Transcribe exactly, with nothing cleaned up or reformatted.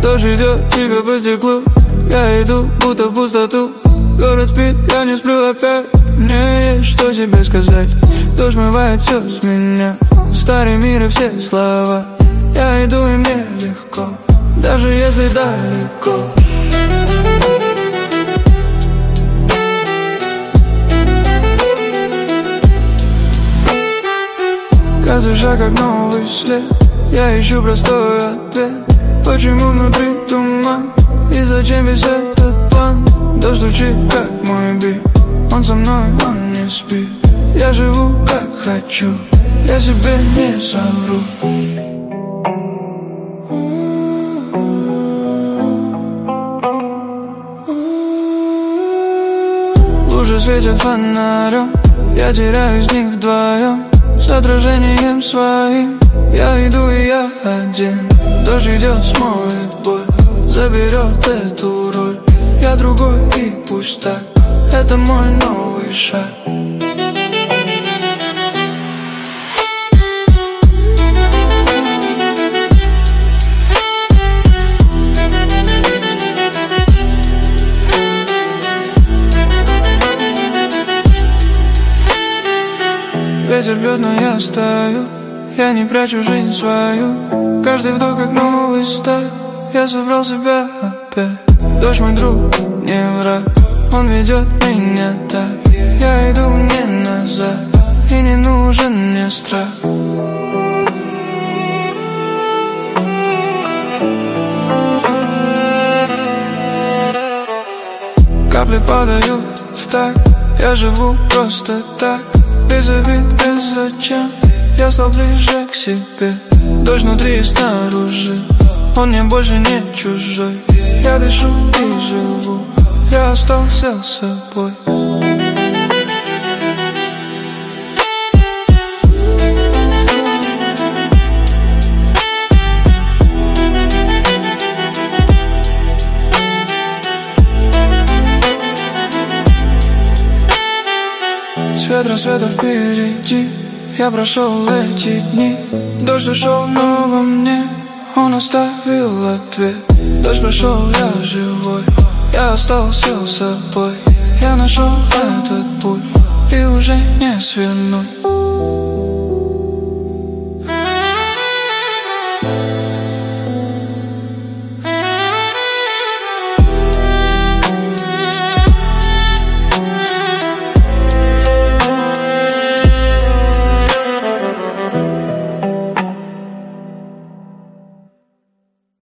Дождь идет, тебя по стеклу. Я иду, будто в пустоту. Город спит, я не сплю опять. Мне есть что тебе сказать. Дождь смывает все с меня. Старый мир и все слова. Я иду и мне легко, даже если далеко. Каждый шаг как новый след. Я ищу простой ответ. Почему внутри туман? И зачем весь этот план? Дождь стучит, как мой бит. Он со мной, он не спит. Я живу как хочу, я себе не совру. Лужи светят фонарем. Я теряюсь в них вдвоем. С отражением своим. Я иду и я один. Дождь идет, смоет боль. Заберет эту роль. Я другой и пусть так. Это мой новый шаг. Ветер бьет, но я стою. Я не прячу жизнь свою. Каждый вдох как новый старт. Я собрал себя опять. Дождь мой друг, не враг. Он ведет меня так. Я иду не назад. И не нужен мне страх. Капли падают в такт. Я живу просто так. Без обид, без зачем. Я стал ближе к себе. Дождь внутри и снаружи. Он мне больше не чужой. Я дышу и живу. Я остался с собой. Свет рассвета впереди. Я прошел эти дни. Дождь ушел, но во мне он оставил ответ. Дождь прошел, я живой. Я остался с собой. Я нашел этот путь и уже не свернуть.